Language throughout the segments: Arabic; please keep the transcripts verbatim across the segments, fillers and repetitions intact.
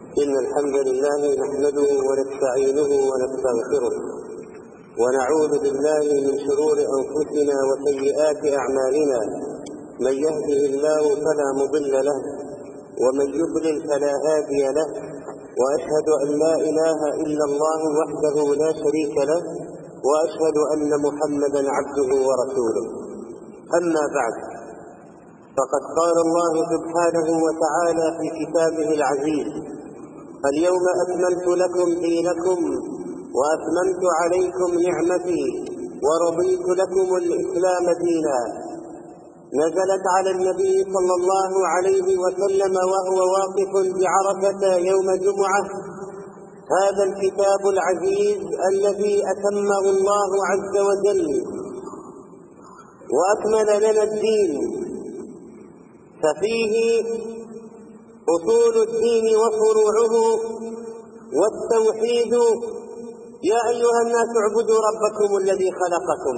إن الحمد لله نحمده ونستعينه ونستغفره ونعوذ بالله من شرور أنفسنا وسيئات أعمالنا. من يهده الله فلا مضل له ومن يضلل فلا هادي له، وأشهد أن لا إله إلا الله وحده لا شريك له، وأشهد أن محمدا عبده ورسوله. أما بعد، فقد قال الله سبحانه وتعالى في كتابه العزيز: اليوم أكملت لكم دينكم وأتممت عليكم نعمتي ورضيت لكم الإسلام دينا. نزلت على النبي صلى الله عليه وسلم وهو واقف بعرفة يوم جمعة هذا الكتاب العزيز الذي أتمه الله عز وجل وأكمل لنا الدين، ففيه أصول الدين وفروعه والتوحيد. يا أيها الناس اعبدوا ربكم الذي خلقكم،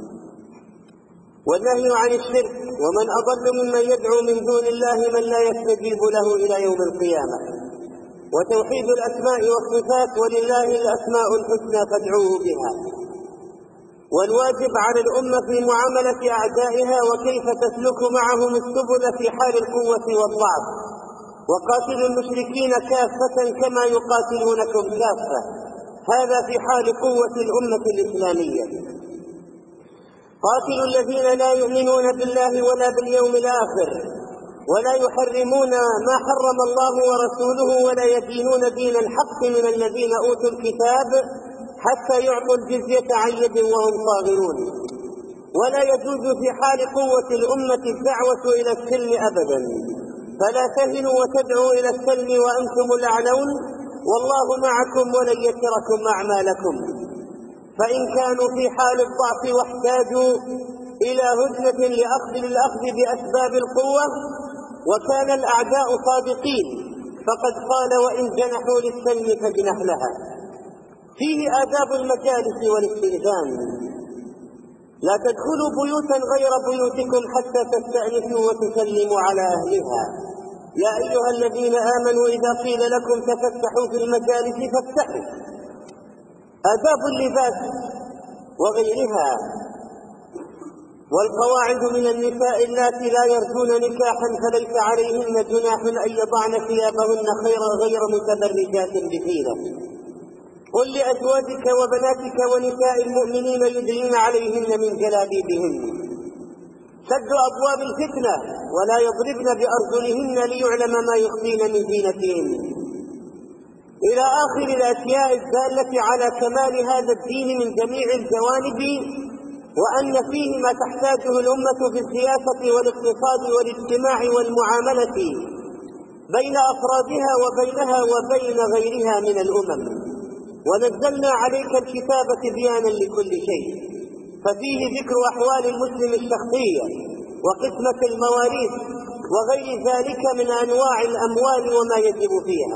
والنهي عن الشرك، ومن أضل ممن يدعو من دون الله من لا يستجيب له إلى يوم القيامة، وتوحيد الأسماء والصفات، ولله الأسماء الحسنى فادعوه بها. والواجب على الأمة في معاملة أعدائها وكيف تسلك معهم السبل في حال القوة والضعف. وقاتلوا المشركين كافة كما يقاتلونكم كافة، هذا في حال قوة الأمة الإسلامية. قاتلوا الذين لا يؤمنون بالله ولا باليوم الآخر، ولا يحرمون ما حرم الله ورسوله، ولا يدينون دين الحق من الذين أوتوا الكتاب حتى يعطوا الجزية عن يد وهم صاغرون. ولا يجوز في حال قوة الأمة الدعوة إلى السلم أبدا، فلا تهنوا وتدعوا إلى السلم وأنتم الأعلون، والله معكم ولن يتركم أعمالكم. فإن كانوا في حال الضعف واحتاجوا إلى هدنة لأخذ للأخذ بأسباب القوة وكان الأعداء صادقين، فقد قال: وإن جنحوا للسلم فاجنح لها. فيه آداب المجالس والاستئذان: لا تدخلوا بيوتا غير بيوتكم حتى تستأنسوا وتسلموا على أهلها. يا أيها الذين آمنوا إذا قيل لكم تفسحوا في المجالس فافسحوا. آداب اللباس وغيرها. والقواعد من النساء اللاتي لا يرجون نكاحا فليس عليهن جناح أن يضعن ثيابهن غير متبرجات بزينة. قل لأزواجك وبناتك ونساء المؤمنين يدنين عليهن من جلابيبهن. سد أبواب الفتنة ولا يضربن بأرجلهن ليعلم ما يخفين من زينتهن، إلى آخر الأشياء الدالة على كمال هذا الدين من جميع الجوانب، وأن فيه ما تحتاجه الأمة في السياسة والاقتصاد والاجتماع والمعاملة بين أفرادها وبينها وبين غيرها من الأمم. ونزلنا عليك الكتاب تبيانا لكل شيء، ففيه ذكر أحوال المسلم الشخصية وقسمة المواريث وغير ذلك من أنواع الأموال وما يجب فيها،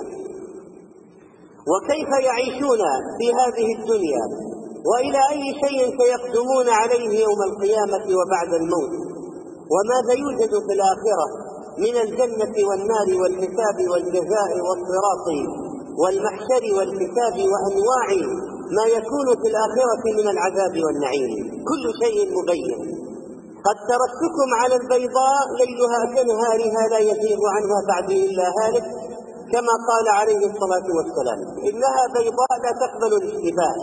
وكيف يعيشون في هذه الدنيا، وإلى أي شيء سيقدمون عليه يوم القيامة وبعد الموت، وماذا يوجد في الآخرة من الجنة والنار والحساب والجزاء والصراط والمحشر والحساب وأنواع ما يكون في الآخرة من العذاب والنعيم. كل شيء مبين. قد تركتكم على البيضاء ليلها كنهارها لا يزيغ عنها بعد إلا هالك، كما قال عليه الصلاة والسلام: إنها بيضاء لا تقبل الاشتباه.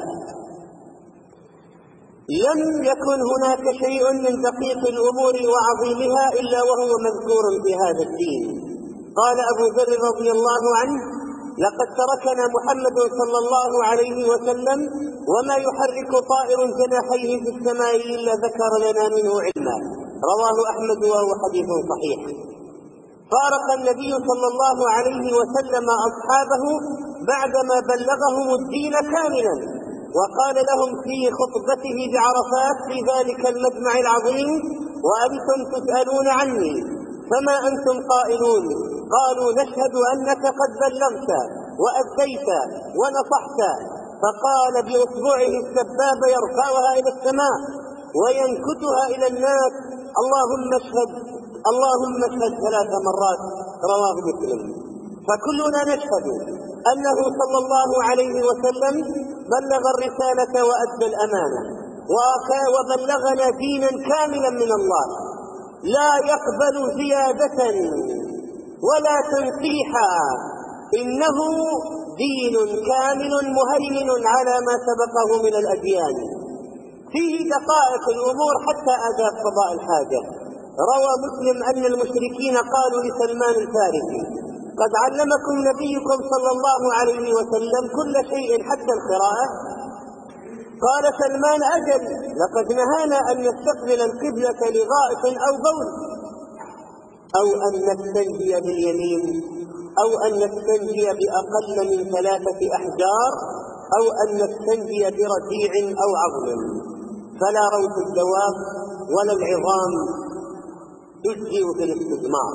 لم يكن هناك شيء من دقيق الأمور وعظيمها إلا وهو مذكور في هذا الدين. قال أبو ذر رضي الله عنه: لقد تركنا محمد صلى الله عليه وسلم وما يحرك طائر جناحيه في السماء إلا ذكر لنا منه علما. رواه أحمد وهو حديث صحيح. فارق النبي صلى الله عليه وسلم أصحابه بعدما بلغهم الدين كاملا، وقال لهم في خطبته بعرفات في ذلك المجمع العظيم: وأنتم تسألون عني فما أنتم قائلون؟ قالوا: نشهد أنك قد بلغت وأديت ونصحت. فقال بأصبعه السبابة يرفعها إلى السماء وينكتها إلى الناس: اللهم اشهد اللهم اشهد ثلاث مرات. رواه مسلم. فكلنا نشهد أنه صلى الله عليه وسلم بلغ الرسالة وأدى الأمانة وبلغنا دينا كاملا من الله لا يقبل زيادة ولا تنقيحا، إنه دين كامل مهيمن على ما سبقه من الأديان، فيه دقائق الأمور حتى آداب قضاء الحاجة. روى مسلم أن المشركين قالوا لسلمان الفارسي: قد علمكم نبيكم صلى الله عليه وسلم كل شيء حتى القراءة؟ قال سلمان: أجل، لقد نهانا أن نستقبل القبلة لغائط أو بول، أو أن نستنجي باليمين، أو أن نستنجي بأقل من ثلاثة أحجار، أو أن نستنجي برجيع أو عظم، فلا روث الدواب ولا العظام تجزئ في الاستثمار،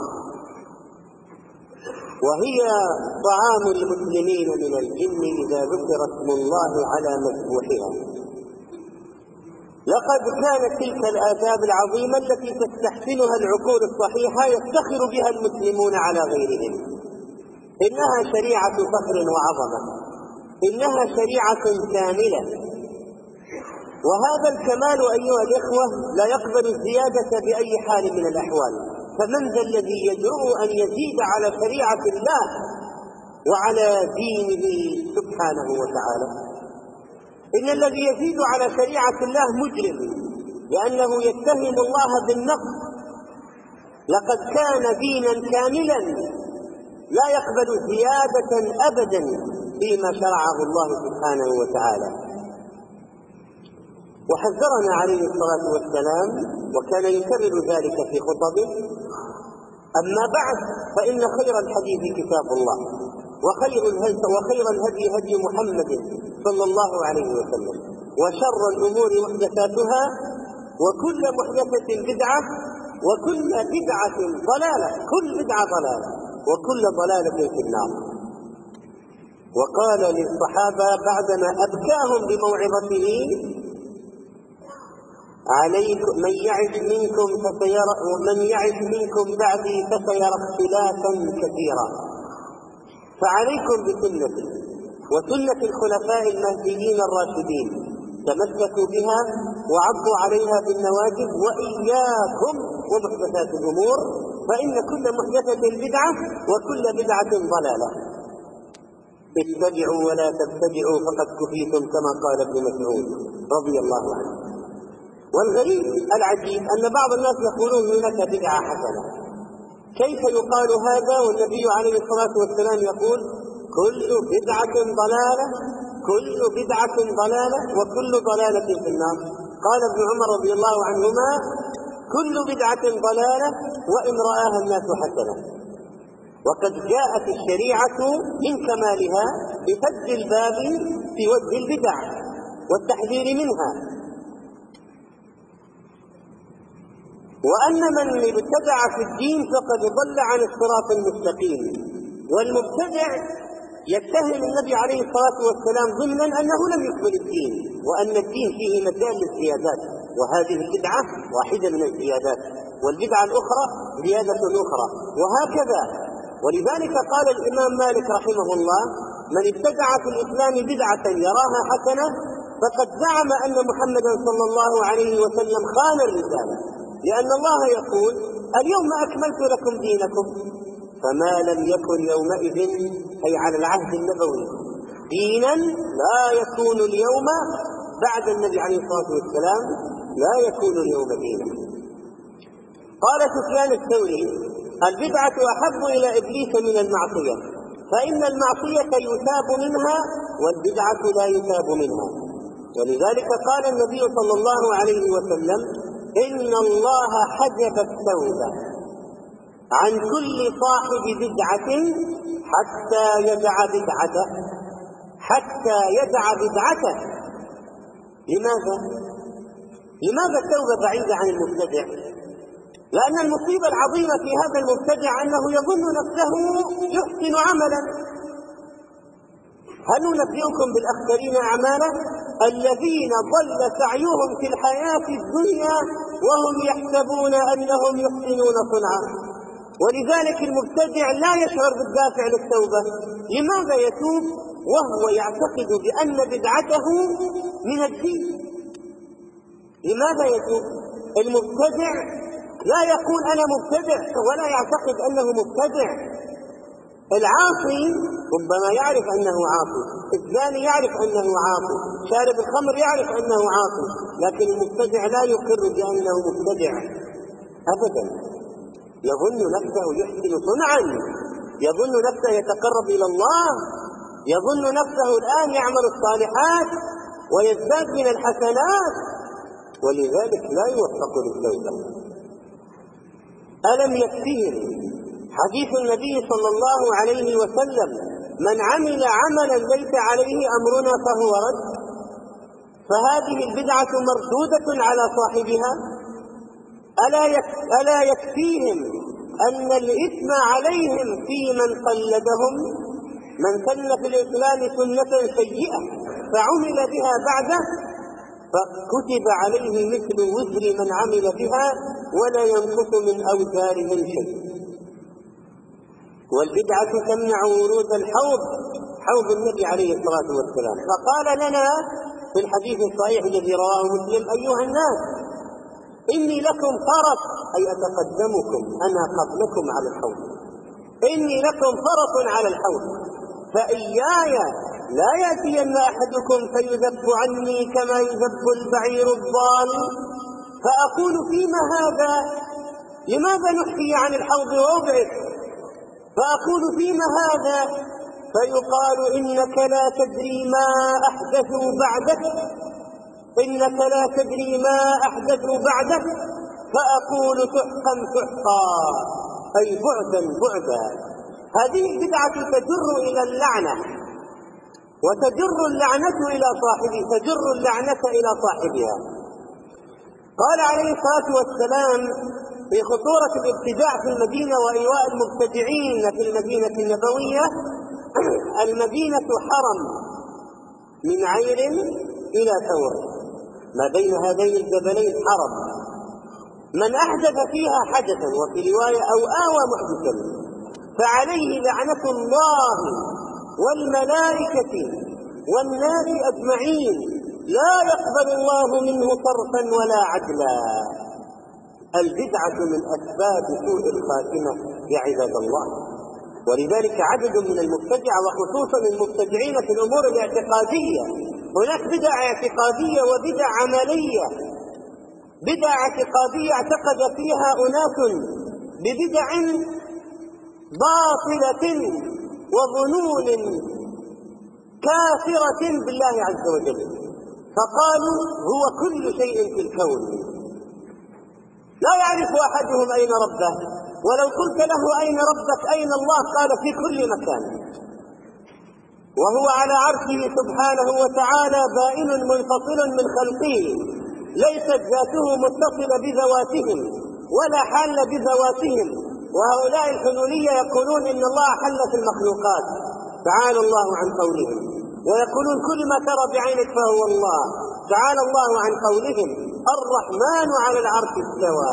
وهي طعام المسلمين من الجن إذا ذكر اسم الله على مذبوحها. لقد كانت تلك الآداب العظيمة التي تستحسنها العقول الصحيحة يفتخر بها المسلمون على غيرهم. إنها شريعة فخر وعظمة، إنها شريعة كاملة، وهذا الكمال أيها الإخوة لا يقبل الزيادة بأي حال من الأحوال. فمن ذا الذي يجرؤ أن يزيد على شريعة الله وعلى دينه سبحانه وتعالى؟ إن الذي يزيد على شريعة الله مجرم، لأنه يتهم الله بالنقص. لقد كان دينا كاملا لا يقبل زيادة أبدا فيما شرعه الله سبحانه وتعالى. وحذرنا عليه الصلاة والسلام وكان يكرر ذلك في خطبه: أما بعد، فإن خير الحديث كتاب الله، وخير الهدي وخير الهدي هدي محمد صلى الله عليه وسلم، وشر الأمور محدثاتها، وكل محدثة بدعة، وكل بدعة ضلالة، كل بدعة ضلالة، وكل ضلالة في النار. وقال للصحابة بعدما أبكاهم بموعظته: عليكم من يعش منكم فسيرى ومن يعش منكم بعدي فسيرى اختلافا كثيرا، فعليكم بسنتي وسنة الخلفاء المهديين الراشدين، تمسكوا بها وعضوا عليها بالنواجذ، وإياكم ومحدثات الأمور، فإن كل محدثة بدعة وكل بدعة ضلالة. اتبعوا ولا تبتدعوا فقد كفيتم، كما قال ابن مسعود رضي الله عنه. والغريب العجيب أن بعض الناس يقولون هناك بدعة حسنة. كيف يقال هذا والنبي عليه الصلاة والسلام يقول: كل بدعة ضلالة، كل بدعة ضلالة، وكل ضلالة في النار؟ قال ابن عمر رضي الله عنهما: كل بدعة ضلالة وإن رآها الناس حسنة. وقد جاءت الشريعة من كمالها بسد الباب في وجه البدع والتحذير منها، وأن من ابتدع في الدين فقد ضل عن الصراط المستقيم. والمبتدع يتهم النبي عليه الصلاة والسلام ضمنا أنه لم يقبل الدين، وأن الدين فيه مجال للزيادات، وهذه البدعة واحدة من الزيادات، والبدعة الأخرى زيادة أخرى، وهكذا. ولذلك قال الإمام مالك رحمه الله: من ابتدع في الإسلام بدعة يراها حسنة فقد زعم أن محمدا صلى الله عليه وسلم خان الرسالة، لأن الله يقول: اليوم أكملت لكم دينكم، فما لم يكن يومئذ أي على العهد النبوي دينا لا يكون اليوم بعد النبي عليه الصلاة والسلام لا يكون اليوم دينا. قال سفيان الثوري: البدعة أحب إلى إبليس من المعصية، فإن المعصية يثاب منها والبدعة لا يثاب منها. ولذلك قال النبي صلى الله عليه وسلم: إن الله حجب التوبة عن كل صاحب بدعة حتى يدع بدعته، حتى يدع بدعته. لماذا؟ لماذا التوبة بعيدة عن المبتدع؟ لأن المصيبة العظيمة في هذا المبتدع أنه يظن نفسه يحسن عملا. هل ننبئكم بالأخسرين أعمالا؟ الذين ضل سعيهم في الحياة الدنيا وهم يحسبون أنهم يحسنون صنعا. ولذلك المبتدع لا يشعر بالدافع للتوبة. لماذا يتوب وهو يعتقد بأن بدعته من الدين؟ لماذا يتوب؟ المبتدع لا يقول أنا مبتدع ولا يعتقد أنه مبتدع. العاصي ربما يعرف أنه عاصي، الزاني يعرف أنه عاصي، شارب الخمر يعرف أنه عاصي، لكن المبتدع لا يقر بأنه مبتدع أبدا. يظن نفسه يحسن صنعا، يظن نفسه يتقرب إلى الله، يظن نفسه الآن يعمل الصالحات ويزداد من الحسنات، ولذلك لا يوفق للتوبة. ألم يكفيهم حديث النبي صلى الله عليه وسلم من عمل عملا ليس عليه أمرنا فهو رد؟ فهذه البدعة مردودة على صاحبها. ألا يكفيهم أن الإثم عليهم في من قلدهم؟ من سن في الإسلام سنة سيئة فعمل بها بعده فكتب عليه مثل وزر من عمل بها ولا ينقص من أوزارهم شيء. والبدعة تمنع ورود الحوض، حوض النبي عليه الصلاة والسلام. فقال لنا في الحديث الصحيح الذي رواه مسلم: أيها الناس إني لكم فرس، أي أتقدمكم أنا قبلكم على الحوض، إني لكم فرس على الحوض، فإياي لا يأتين أحدكم فيذب عني كما يذب البعير الضال، فأقول فيما هذا؟ لماذا نحكي عن الحوض وأبعد؟ فأقول فيما هذا؟ فيقال إنك لا تدري ما أحدثوا بعدك، إنك لا تدري ما أحدثوا بعدك، فأقول سحقا سحقا، أي بعدا بعدا. هذه البدعة تجر إلى اللعنة، وتجر اللعنة إلى صاحبها، تجر اللعنة إلى صاحبها. قال عليه الصلاة والسلام في خطورة الابتداع في المدينة وإيواء المبتدعين في المدينة النبوية: المدينة حرم من عير إلى ثور، ما بين هذين الجبلين حرم، من أحدث فيها حدثا، وفي رواية أو آوى محدثا، فعليه لعنة الله والملائكة والناس أجمعين، لا يقبل الله منه صرفا ولا عدلا. البدعة من أسباب سوء الخاتمة يا عباد الله. ولذلك عدد من المبتدعة وخصوصا المبتدعين في الأمور الاعتقادية، هناك بدع اعتقادية وبدع عملية. بدع اعتقادية اعتقد فيها أناس ببدع باطلة وظنون كافرة بالله عز وجل، فقالوا هو كل شيء في الكون. لا يعرف أحدهم أين ربه، ولو قلت له أين ربك أين الله قال في كل مكان، وهو على عرشه سبحانه وتعالى بائن منفصل من خلقه، ليست ذاته متصلة بذواتهم ولا حال بذواتهم. وهؤلاء الحلولية يقولون إن الله حل في المخلوقات، تعالى الله عن قولهم، ويقولون كل ما ترى بعينك فهو الله، تعالى الله عن قولهم الرحمن على العرش استوى.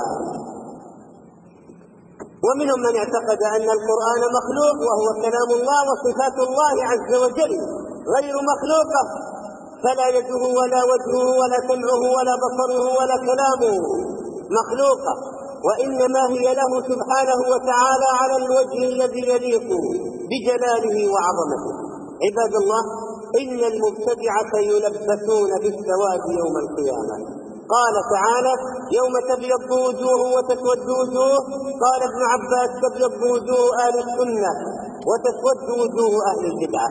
ومنهم من اعتقد أن القرآن مخلوق وهو كلام الله وصفات الله عز وجل غير مخلوقة، فلا يده ولا وجهه ولا سمعه ولا بصره ولا كلامه مخلوقة، وإنما هي له سبحانه وتعالى على الوجه الذي يليق بجلاله وعظمته. عباد الله، إن المبتدعة يلبسون بالسواد يوم القيامة. قال تعالى: يوم تبيض وجوه وتسود وجوه. قال ابن عباس: تبيض وجوه أهل السنة وتسود وجوه أهل البدعة.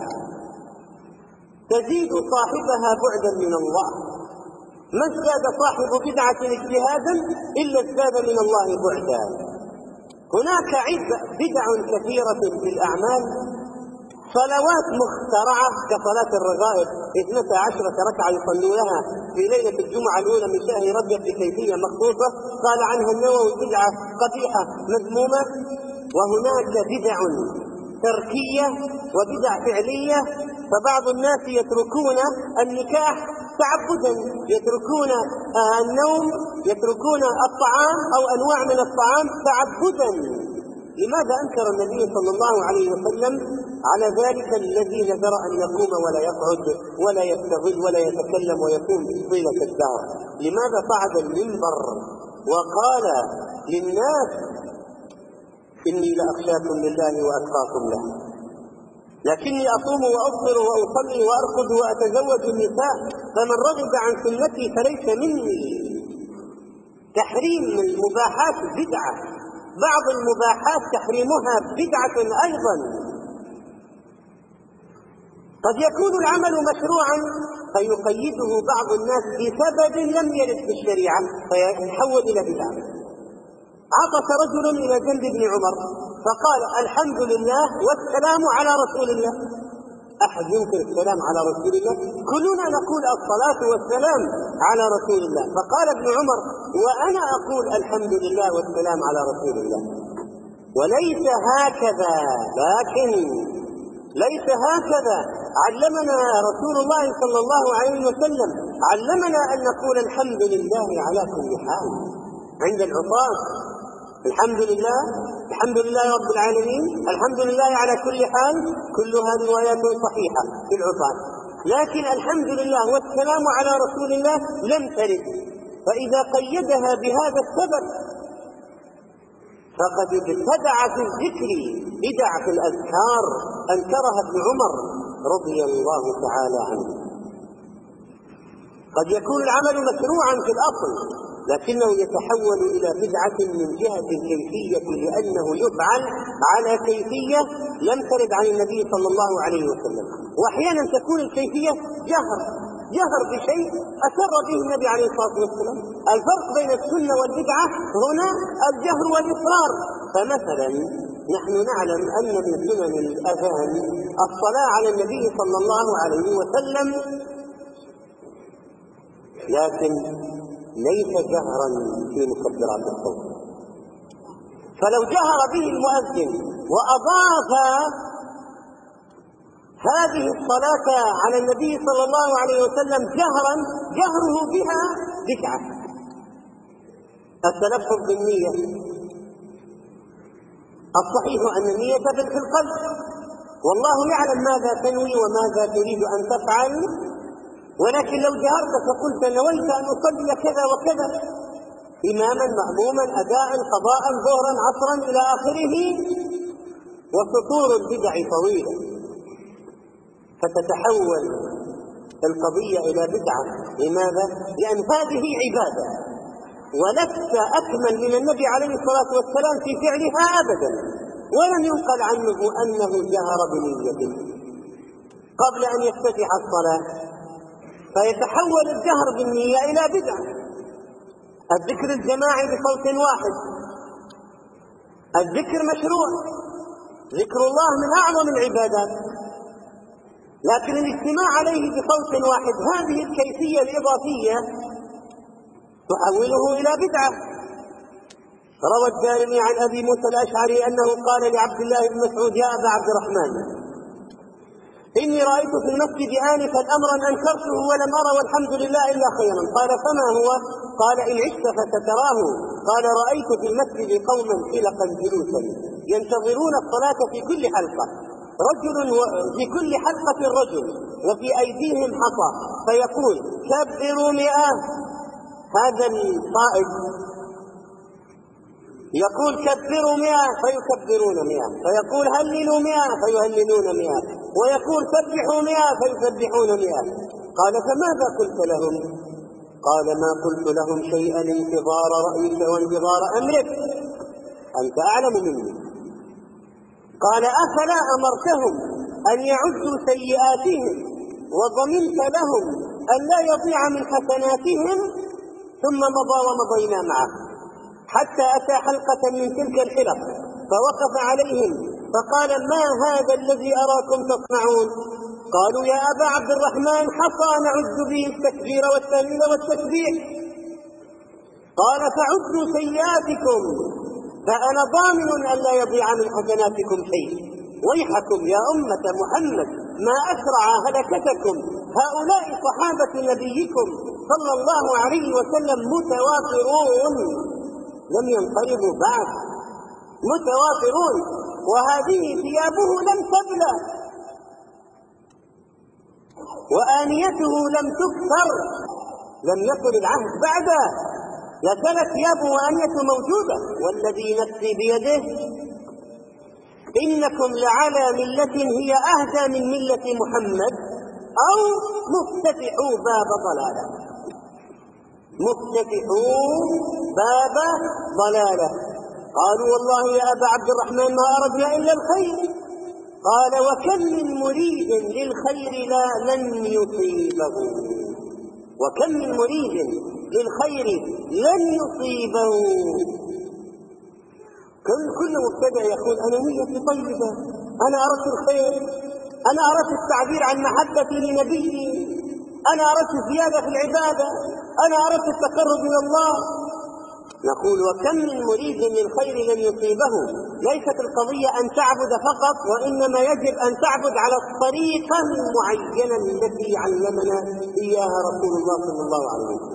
تزيد صاحبها بعدا من الله. ما ازداد صاحب بدعة اجتهادا إلا ازداد من الله بعدا. هناك بدع كثيرة في الأعمال، صلوات مخترعة كصلاة الرغائب اثنتا عشرة ركعة يصلونها في ليلة الجمعة الأولى من شهر رجب بكيفية مخصوصة، قال عنها النووي بدعة قبيحة مذمومة. وهناك بدع تركية وبدع فعلية، فبعض الناس يتركون النكاح تعبدا، يتركون النوم، يتركون الطعام أو أنواع من الطعام تعبدا، لماذا أنكر النبي صلى الله عليه وسلم على ذلك الذي نذر أن يقوم ولا يقعد ولا يستظل ولا يتكلم ويكون طيلة الدهر؟ لماذا صعد المنبر وقال للناس إني لأخشاكم لله وأتقاكم له، لكني أصوم وأفطر وأصلي وأرقد وأتزوج النساء، فمن رغب عن سنتي فليس مني. تحريم المباحات بدعة، بعض المباحات تحريمها بدعة أيضا. قد يكون العمل مشروعا فيقيده بعض الناس بسبب لم يرد في الشريعة فيتحول إلى بدعة. عطس رجل إلى جنب ابن عمر فقال الحمد لله والسلام على رسول الله. أحد ينكر السلام على رسول الله؟ كلنا نقول الصلاة والسلام على رسول الله. فقال ابن عمر وأنا أقول الحمد لله والسلام على رسول الله. وليس هكذا، لكن ليس هكذا علمنا رسول الله صلى الله عليه وسلم، علمنا أن نقول الحمد لله على كل حال. عند العطاس الحمد لله، الحمد لله رب العالمين، الحمد لله على كل حال، كلها روايات صحيحة في العطاس. لكن الحمد لله والسلام على رسول الله لم ترد، فإذا قيدها بهذا السبب فقد ابتدع في الذكر بدع في الأذكار أنكرها ابن عمر رضي الله تعالى عنه. قد يكون العمل مشروعا في الأصل لكنه يتحول إلى بدعة من جهة الكيفية لأنه يفعل على كيفية لم ترد عن النبي صلى الله عليه وسلم. وأحيانا تكون الكيفية جهر جهر بشيء أسر به النبي عليه الصلاة والسلام. الفرق بين السنة والبدعة هنا الجهر والإصرار. فمثلا نحن نعلم أن من سنن الأذان الصلاة على النبي صلى الله عليه وسلم، لكن ليس جهرا في مكبرات الصوت. فلو جهر به المؤذن وأضاف هذه الصلاة على النبي صلى الله عليه وسلم جهرا، جهره بها بدعة. التلفظ بالنية الصحيح أن النية في القلب، والله يعلم ماذا تنوي وماذا تريد أن تفعل، ولكن لو جهرت فقلت نويت أن أصلي كذا وكذا إماما مأموما أداء قضاء ظهرا عصرا إلى آخره، وسطور البدع طويلة، فتتحول القضية إلى بدعة. لماذا؟ لأن هذه عبادة ولست أكمل من النبي عليه الصلاة والسلام في فعلها أبدا، ولم ينقل عنه أنه جهر بنيته قبل أن يفتتح الصلاة، فيتحول الجهر بالنية إلى بدعة. الذكر الجماعي بصوت واحد، الذكر مشروع، ذكر الله من أعظم العبادات، لكن الاجتماع عليه بصوت واحد هذه الكيفية الإضافية تحوله إلى بدعة. روى الدارمي عن أبي موسى الأشعري أنه قال لعبد الله بن مسعود يا أبا عبد الرحمن إني رأيت في المسجد آنفا أمرا أنكرته ولم أرى والحمد لله إلا خيرا. قال فما هو؟ قال إن عشت فستراه. قال رأيت في المسجد قوما حلقا جلوسا ينتظرون الصلاة في كل حلقة، رجل في كل حلقة رجل وفي أيديهم حصى، فيقول كبروا مئة، هذا القائد يقول كبروا مئة فيكبرون مئة، فيقول هللوا مئة فيهللون مئة، ويقول سبحوا مئة فيسبحون مئة. قال فماذا قلت لهم؟ قال ما قلت لهم شيئا انتظار رأيك وانتظار أمرك، أنت أعلم مني. قال أفلا أمرتهم أن يعدوا سيئاتهم وضمنت لهم أن لا يضيع من حسناتهم؟ ثم مضى ومضينا معه حتى أتى حلقة من تلك الحلق فوقف عليهم فقال ما هذا الذي أراكم تصنعون؟ قالوا يا أبا عبد الرحمن حصى نعد به التكبير والتهليل والتسبيح. قال فعدوا سيئاتكم فأنا ضامن أن لا يضيع من حسناتكم شيء. ويحكم يا أمة محمد ما أسرع هلكتكم، هؤلاء صحابة نبيكم صلى الله عليه وسلم متوافرون لم ينقرضوا بعد، متوافرون، وهذه ثيابه لم تبلى وآنيته لم تكسر، لم يكن العهد بعده، لا زالت ثيابه وآنيته موجودة. والذي نفسي بيده إنكم لعلى ملة هي أهدى من ملة محمد أو مفتتحوا باب ضلالة، مفتتحوا باب ضلالة. قالوا والله يا أبا عبد الرحمن ما أردنا إلا الخير. قال وكم من مريد للخير لا لن يصيبه، وكم من مريد للخير لن يصيبه. كل كل مبتدع يقول أنا نيتي طيبة، أنا أردت الخير، أنا أردت التعبير عن محبتي لنبيي، أنا أردت الزيادة في العبادة، أنا أردت التقرب إلى الله. نقول وكم من مريد للخير لن يصيبه. ليست القضية أن تعبد فقط، وإنما يجب أن تعبد على الطريقة المعينة التي علمنا إياها رسول الله صلى الله عليه وسلم.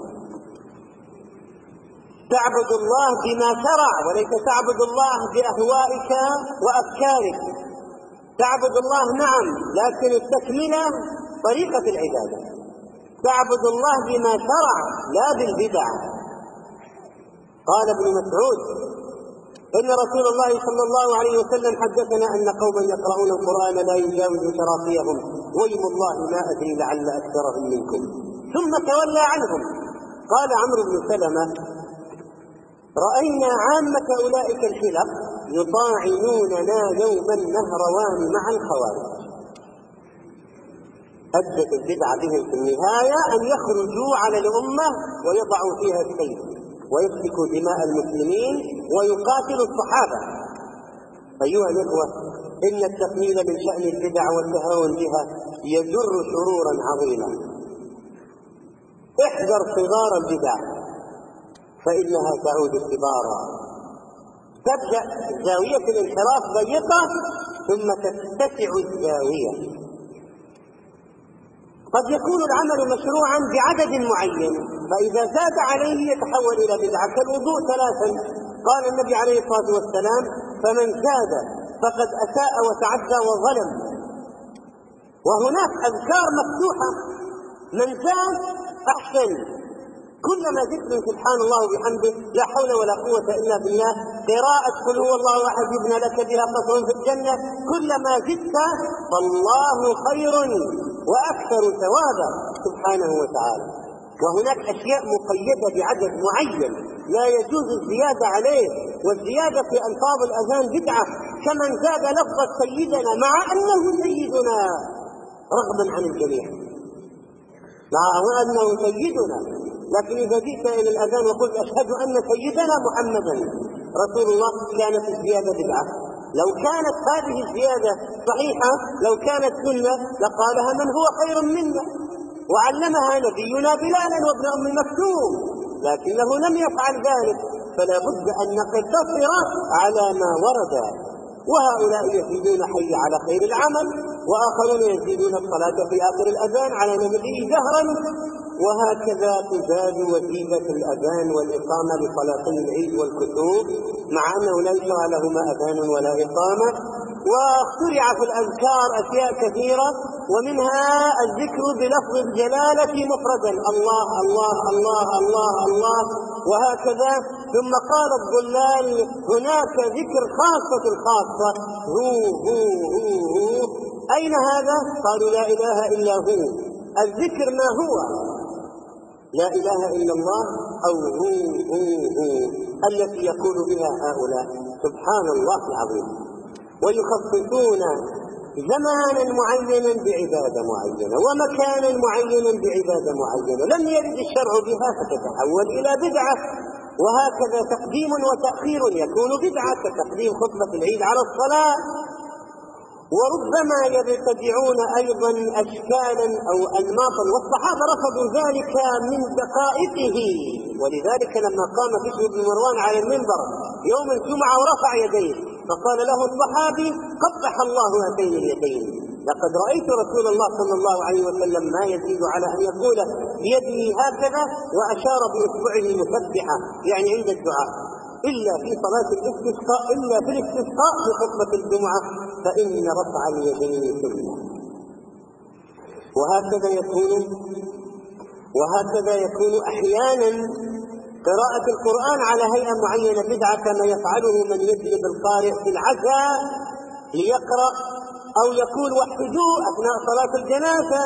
تعبد الله بما شرع، وليس تعبد الله بأهوائك وأفكارك. تعبد الله نعم، لكن التكملة طريقة العبادة. تعبد الله بما شرع لا بالبدع. قال ابن مسعود إن رسول الله صلى الله عليه وسلم حدثنا أن قوما يقرؤون القرآن لا يجاوز تراقيهم، ويم الله ما أدري لعل أكثرهم منكم، ثم تولى عنهم. قال عمرو بن سلمة رأينا عامة أولئك الحلق يطاعنوننا يوم النهروان مع الخوارج. أدت البدعة بهم في النهاية أن يخرجوا على الأمة ويضعوا فيها السيف ويسفكوا دماء المسلمين ويقاتلوا الصحابة. أيها الإخوة، إن التقليل من شأن البدع والتهاون بها يجر شرورا عظيما. احذر صغار البدع فإنها تعود كبارا. تبدأ زاوية الانحراف ضيقة ثم تتسع الزاوية. قد يكون العمل مشروعا بعدد معين، فإذا زاد عليه يتحول إلى بدعة، كالوضوء ثلاثا. قال النبي عليه الصلاة والسلام فمن زاد فقد أساء وتعدى وظلم. وهناك أذكار مفتوحة، من زاد أحسن. كلما ذكر سبحان الله وبحمده لا حول ولا قوة إلا بالله، قراءة قل هو الله أحد يبنى لك بها قصر في الجنة، كلما زدت فالله خير وأكثر ثوابا سبحانه وتعالى. وهناك أشياء مقيدة بعدد معين لا يجوز الزيادة عليه، والزيادة في ألفاظ الأذان بدعة، كمن زاد لفظ سيدنا مع أنه سيدنا رغما عن الجميع، مع أنه سيدنا، لكن إذا جئت إلى الأذان وقلت أشهد أن سيدنا محمدا رسول الله كانت الزيادة بدعة. لو كانت هذه الزيادة صحيحة، لو كانت سنة لقالها من هو خير منا، وعلمها نبينا بلالا وابن أم مكتوم، لكنه لم يفعل ذلك، فلا بد أن نقتصر على ما ورد. وهؤلاء يزيدون حي على خير العمل، وآخرون يزيدون الصلاة في آخر الأذان على نبيه جهرا، وهكذا تزاد وزيدة الأذان والإقامة لصلاتي العيد والكسوف، مع أنه ليس لهما أذان ولا إقامة. واخترع في الأذكار أشياء كثيرة، ومنها الذكر بلفظ الجلالة مفردا، الله الله الله الله الله، وهكذا. ثم قال الضلال هناك ذكر خاصة الخاصة، هو هو هو هو. أين هذا؟ قالوا لا إله إلا هو. الذكر ما هو؟ لا إله إلا الله أو هو هو هو التي يقول بها هؤلاء. سبحان الله العظيم. ويخصصون زمانا معينا بعبادة معينة ومكانا معينا بعبادة معينة لم يرد الشرع بها فتتحول إلى بدعة. وهكذا تقديم وتأخير يكون بدعة، كتقديم خطبة العيد على الصلاة. وربما يبتدعون أيضا أشكالا أو أنماطا، والصحابة رفضوا ذلك من دقائقه. ولذلك لما قام بشر بن مروان على المنبر يوم الجمعة ورفع يديه فقال له الصحابي قبح الله هاتين اليدين، لقد رأيت رسول الله صلى الله عليه وسلم ما يزيد على أن يقول بيده هكذا، وأشار بإصبعه المسبحة يعني عند الدعاء. إلا في صلاة الاستسقاء إلا في الاستسقاء في خطبة الجمعة، فإن رفع اليدين سنة. وهكذا يكون وهكذا يكون أحيانا قراءة القرآن على هيئة معينة بدعة، كما يفعله من يجلب القارئ في العزاء ليقرأ أو يقول وحدوه أثناء صلاة الجنازة،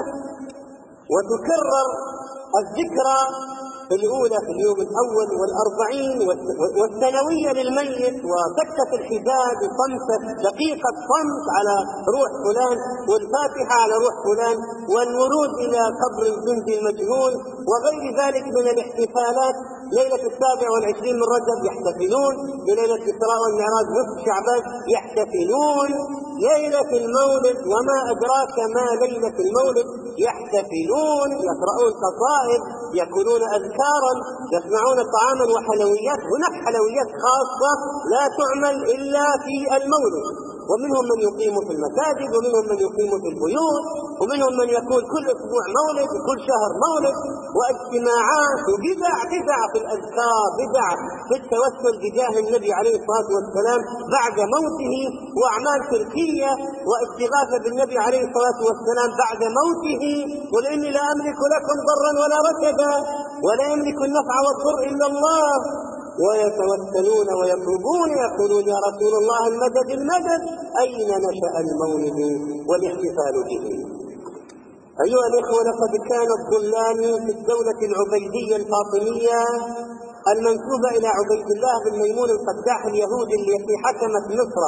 وتكرر الذكرى الأولى في اليوم الأول والأربعين والسنوية للميت، وسكة الحداد وخمسة دقيقة صمت على روح فلان، والفاتحة على روح فلان، والورود إلى قبر الجندي المجهول، وغير ذلك من الاحتفالات. ليلة السابع والعشرين من رجب يحتفلون، بليلة الإسراء والمعراج نصف شعبان يحتفلون، ليلة المولد وما أدراك ما ليلة المولد يحتفلون، يقرؤون قصائد، يقولون أذكارا، يصنعون طعاما وحلويات. هناك حلويات خاصة لا تعمل إلا في المولد، ومنهم من يقيم في المساجد، ومنهم من يقيم في البيوت، ومنهم من يقول كل أسبوع مولد وكل شهر مولد، واجتماعات وبدع بدع في الأذكار، بدع في التوسل بجاه النبي عليه الصلاة والسلام بعد موته، وأعمال تركية واستغاثة بالنبي عليه الصلاة والسلام بعد موته، ولإني لا أملك لكم ضرا ولا رشدا ولا يملك النفع والضر إلا الله، ويتوسلون ويطلبون يقولون يا رسول الله المدد المدد. أين نشأ المولد والاحتفال به؟ أيها الإخوة، لقد كان الضلال في الدولة العبيدية الفاطمية المنسوبة إلى عبيد الله بن ميمون القداح اليهودي التي حكمت مصر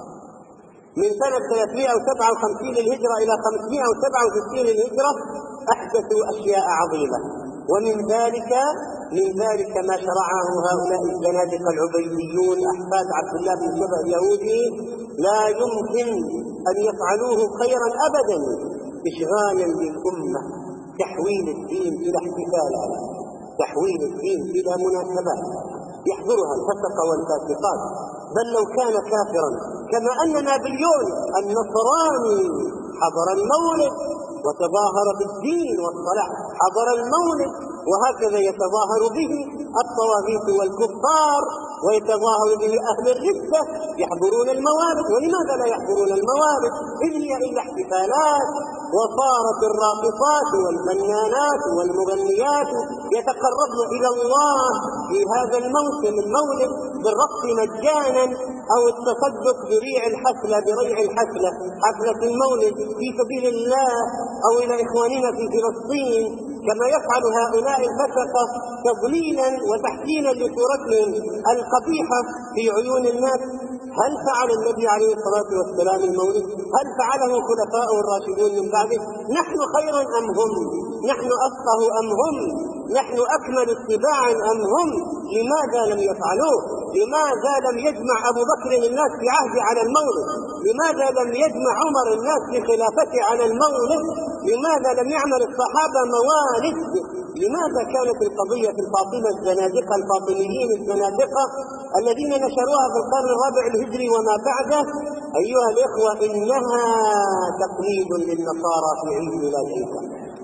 من سنة ثلاثمائة وسبعة وخمسين للهجرة إلى خمسمائة وسبعة وستين للهجرة أحدثوا أشياء عظيمة، ومن ذلك من ذلك ما شرعه هؤلاء الزنادقة العبيديون أحفاد عبد الله بن سبأ اليهودي، لا يمكن أن يفعلوه خيرا أبدا، إشغالا للأمة، تحويل الدين إلى احتفالات، تحويل الدين إلى مناسبات يحضرها الفسقة والفاسقات. بل لو كان كافرا، كما أن نابليون النصراني حضر المولد وتظاهر بالدين والصلاح، حضر المولد، وهكذا يتظاهر به الطواغيت والكفار، ويتظاهر به أهل الردة يحضرون الموالد. ولماذا لا يحضرون الموالد؟ إذ هي إلا احتفالات. وصارت الراقصات والفنانات والمغنيات يتقربن إلى الله في هذا الموسم المولد بالرقص مجانا، أو التصدق بريع الحفلة بريع الحفلة حفلة المولد في سبيل الله، أو إلى إخواننا في فلسطين، كما يفعل هؤلاء الفسقة تضليلا وتحسينا لصورتهم القبيحة في عيون الناس. هل فعل النبي عليه الصلاة والسلام المولد؟ هل فعله خلفاء الراشدون من بعده؟ نحن خير أم هم؟ نحن أفقه أم هم؟ نحن أكمل اتباعا أم هم؟ لماذا لم يفعلوه؟ لماذا لم يجمع أبو بكر الناس في عهد على المولد؟ لماذا لم يجمع عمر الناس في خلافته على المولد؟ لماذا لم يعمل الصحابة موالد؟ لماذا كانت القضية في الفاطمة الزنادقة الفاطميين الزنادقة الذين نشروها في القرن الرابع الهجري وما بعده؟ أيها الإخوة، إنها تقليد للنصارى في عيد ميلاد عيسى،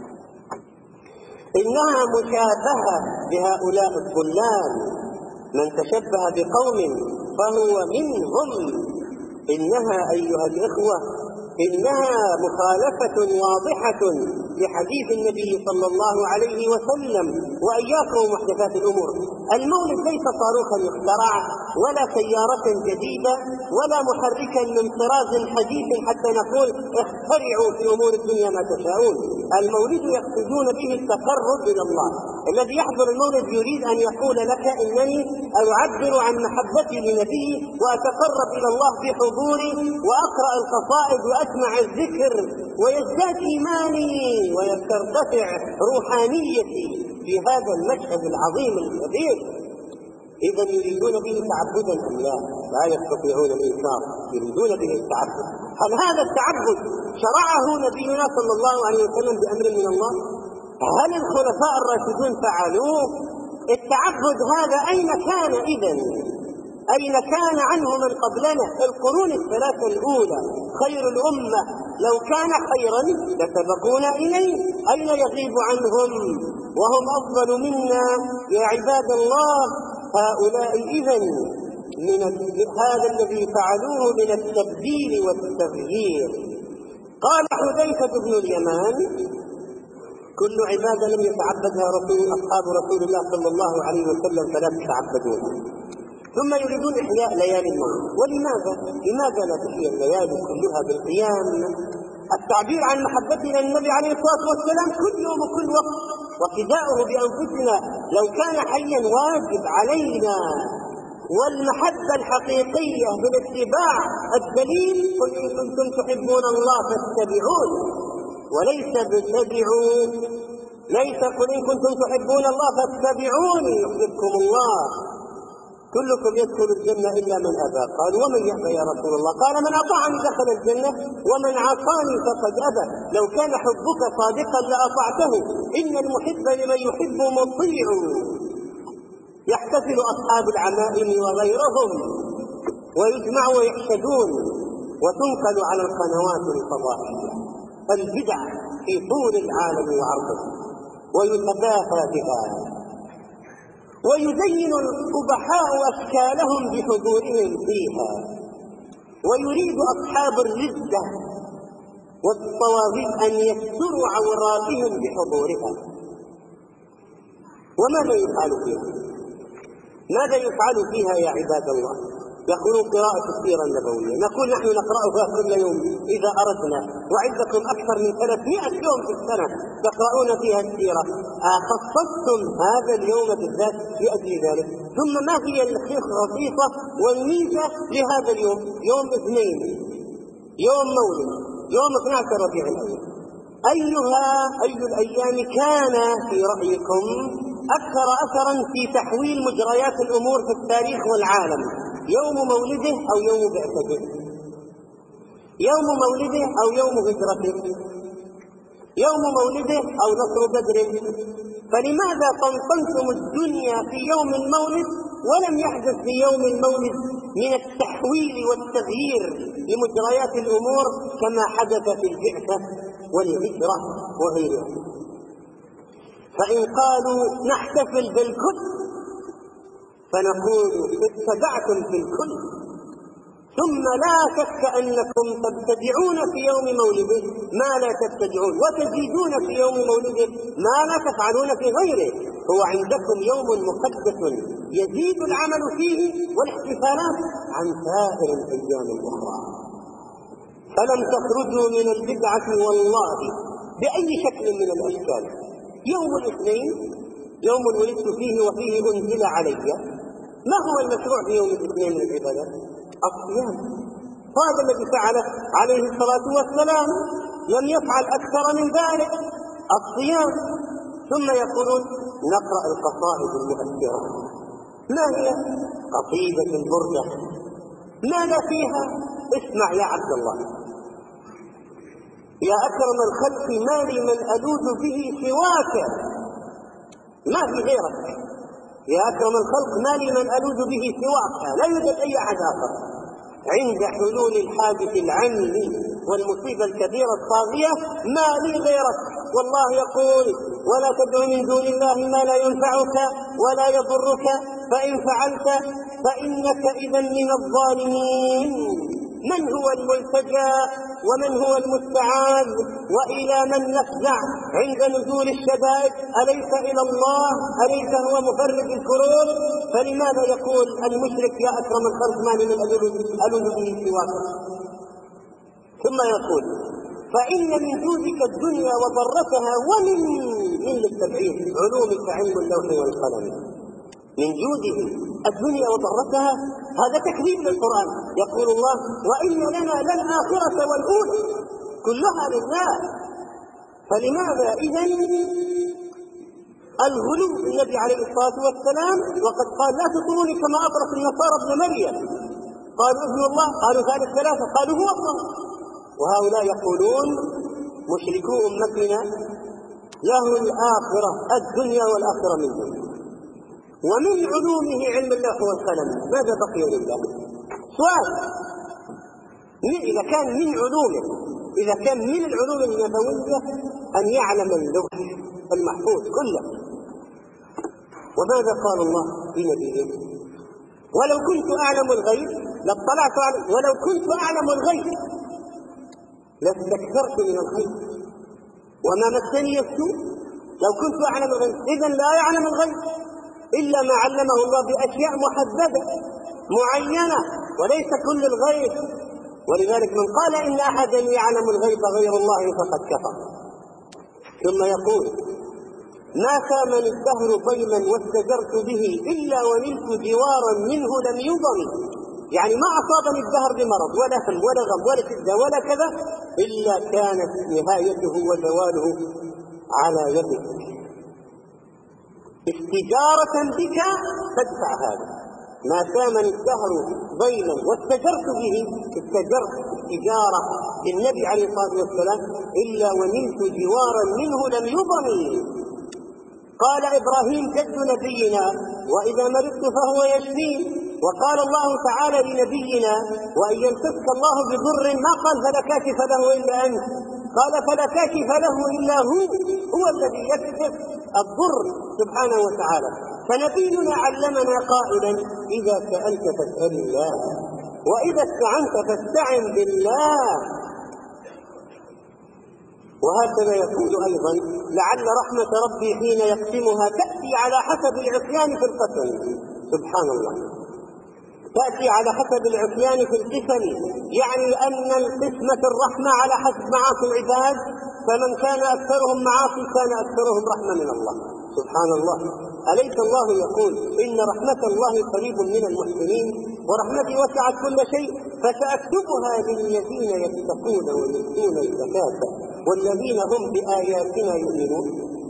إنها مشابهة بهؤلاء الضلال، من تشبه بقوم فهو منهم. إنها أيها الإخوة إنها مخالفة واضحة لحديث النبي صلى الله عليه وسلم: وإياكم محدثات الأمور. المولد ليس صاروخا يخترع، ولا سيارة جديدة، ولا محركا من طراز حديث حتى نقول اخترعوا في أمور الدنيا ما تشاءون. المولد يقصدون به التقرب إلى الله. الذي يحضر المولد يريد أن يقول لك إنني أعبر عن محبتي لنبي وأتقرب إلى الله بحضوري وأقرأ القصائد وأسمع الذكر، ويزداد إيماني ويرتفع روحانيتي في هذا المشهد العظيم الكبير. إذا يريدون به تعبدا أم لا؟ لا يستطيعون الإنكار، يريدون به التعبد. هل هذا التعبد شرعه نبينا صلى الله عليه وسلم بأمر من الله؟ هل الخلفاء الراشدون فعلوه؟ التعبد هذا أين كان إذن؟ أين كان عنه من قبلنا؟ القرون الثلاثة الأولى خير الأمة، لو كان خيرا لسبقونا إليه. أين يغيب عنهم وهم أفضل منا يا عباد الله؟ هؤلاء إذن من هذا الذي فعلوه من التبديل والتغيير. قال حذيفة بن اليمان: كل عبادة لم يتعبدها رسول أصحاب رسول الله صلى الله عليه وسلم فلا تتعبدونها. ثم يريدون إحياء ليالي الموت. ولماذا؟ لماذا لا تحيا الليالي كلها بالقيام؟ التعبير عن محبتنا للنبي عليه الصلاة والسلام كل يوم وكل وقت، وفداؤه بأنفسنا لو كان حيا واجب علينا. والمحبة الحقيقية بالاتباع الدليل: قل إن كنتم تحبون الله فاتبعون، وليس باتبعوا، ليس قل إن كنتم تحبون الله فاتبعوني يحببكم الله. كلكم يدخل الجنة إلا من أبى. قالوا: ومن يأبى يا رسول الله؟ قال: من أطاعني دخل الجنة ومن عصاني فقد أبى. لو كان حبك صادقا لأطعته، إن المحب لمن يحب مطيع. يحتفل أصحاب العمائم وغيرهم ويجمع ويحشدون، وتنقل على القنوات الفضائية البدع في طول العالم وعرضه، ويتباهى بها، ويزين القبحاء أشكالهم بحضورهم فيها، ويريد أصحاب الردة والطواغيت أن يستروا عوراتهم بحضورها. وماذا يفعل فيها؟ ماذا يفعل فيها يا عباد الله؟ يقولون: قراءة السيرة النبوية. نقول: نحن نقرأها كل يوم إذا أردنا، وعندكم أكثر من ثلاثمائة يوم في السنة تقرؤون فيها السيرة، خصصتم هذا اليوم بالذات لأجل ذلك. ثم ما هي الخصيصة والميزة لهذا اليوم؟ يوم اثنين، يوم مولد، يوم اثني عشر ربيع الأول. أيها أي الأيام كان في رأيكم أكثر أثرا في تحويل مجريات الأمور في التاريخ والعالم؟ يوم مولده أو يوم بعثته؟ يوم مولده أو يوم هجرته؟ يوم مولده أو نصر بدر؟ فلماذا طنطنتم الدنيا في يوم المولد ولم يحدث في يوم المولد من التحويل والتغيير لمجريات الأمور كما حدث في البعثة والهجرة وغيرها؟ فإن قالوا نحتفل بالكل فنقول: اتبعتم في الكل، ثم لا شك أنكم تبتدعون في يوم مولده ما لا تبتدعون، وتزيدون في يوم مولده ما لا تفعلون في غيره. هو عندكم يوم مقدس يزيد العمل فيه والاحتفالات عن سائر الأيام الأخرى. فلم تخرجوا من البدعة والله بأي شكل من الأشكال. يوم الاثنين يوم ولدت فيه وفيه أنزل علي. ما هو المشروع في يوم الاثنين من العبادة؟ الصيام. هذا الذي فعله عليه الصلاة والسلام، لم يفعل أكثر من ذلك، الصيام. ثم يقولون: نقرأ القصائد المؤثرة. ما هي؟ قصيدة البردة. ماذا فيها؟ اسمع يا عبد الله: يا أكرم الخلق ما لي من ألوذ به سواك، ما في غيرك. يا أكرم الخلق ما لي من ألوذ به سواك، لا يوجد أي أحد آخر. عند حلول الحادث العمي والمصيبة الكبيرة الطاغية ما لي غيرك. والله يقول: ولا تدع من دون الله ما لا ينفعك ولا يضرك، فإن فعلت فإنك إذا من الظالمين. من هو الملتجى ومن هو المستعاذ وإلى من نفزع عند نزول الشدائد؟ أليس إلى الله؟ أليس هو مفرج الكروب؟ فلماذا يقول المشرك: يا أكرم الخلق ما لي من ألوذ به سواك؟ ثم يقول: فإن من جودك الدنيا وضرتها ومن من التبعيد علومك علم اللوح والقلم. من جوده الدنيا وضرتها، هذا تكذيب للقرآن. يقول الله: وإن لنا للآخرة والأولى، كلها لله. فلماذا إذن الغلو بالنبي عليه الصلاة والسلام وقد قال: لا تطروني كما أطرت النصارى ابن مريم؟ قالوا: ابن الله. قالوا: ثالث ثلاثة. قالوا: هو الله. وهؤلاء يقولون مشركو أمتنا له الآخرة، الدنيا والآخرة من دونه. ومن علومه علم اللوح والقلم، ماذا بقي لله؟ سؤال: إذا كان من علومه، إذا كان من العلوم النبوية أن يعلم اللوح المحفوظ كله، وماذا قال الله لنبيه؟ ولو كنت أعلم الغيب لاطلعت عليه، ولو كنت أعلم الغيب لاستكثرت من الخير وما مسني السوء. لو كنت أعلم الغيب، إذن لا يعلم الغيب إلا ما علمه الله بأشياء محددة معينة، وليس كل الغيب. ولذلك من قال إن أحدا يعلم الغيب غير الله فقد كفر. ثم يقول: ما سامني الدهر ضيما واستجرت به إلا ونلت جوارا منه لم يضم. يعني ما أصابني الدهر بمرض ولا هم ولا غم ولا شدة ولا كذا إلا كانت نهايته وزواله على يدك. استجارة بك تدفع هذا. ما سامني الدهر ضيما واستجرت به، استجرت استجارة بالنبي عليه الصلاة والسلام إلا ونلت جوارا منه لم يضم. قال إبراهيم جد نبينا: وإذا مرضت فهو يشفين. وقال الله تعالى لنبينا: وإن يمسسك الله بضر، ما قال فلا كاشف له إلا أنت، قال فلا كاشف له إلا هو، هو الذي يكشف الضر سبحانه وتعالى. فنبينا علمنا قائلا: إذا سألت فاسأل الله، وإذا استعنت فاستعن بالله. وهكذا يقول أيضا: لعل رحمة ربي حين يقسمها تأتي على حسب العصيان في القسم. سبحان الله، تأتي على حسب العصيان في القسم، يعني أن القسمة الرحمة على حسب معاصي العباد، فمن كان أكثرهم معاصي كان أكثرهم رحمة من الله. سبحان الله. أليس الله يقول: إن رحمة الله قريب من المحسنين، ورحمتي وسعت كل شيء فسأكتبها للذين يتقون ويؤتون الزكاة والذين هم بآياتنا يؤمنون.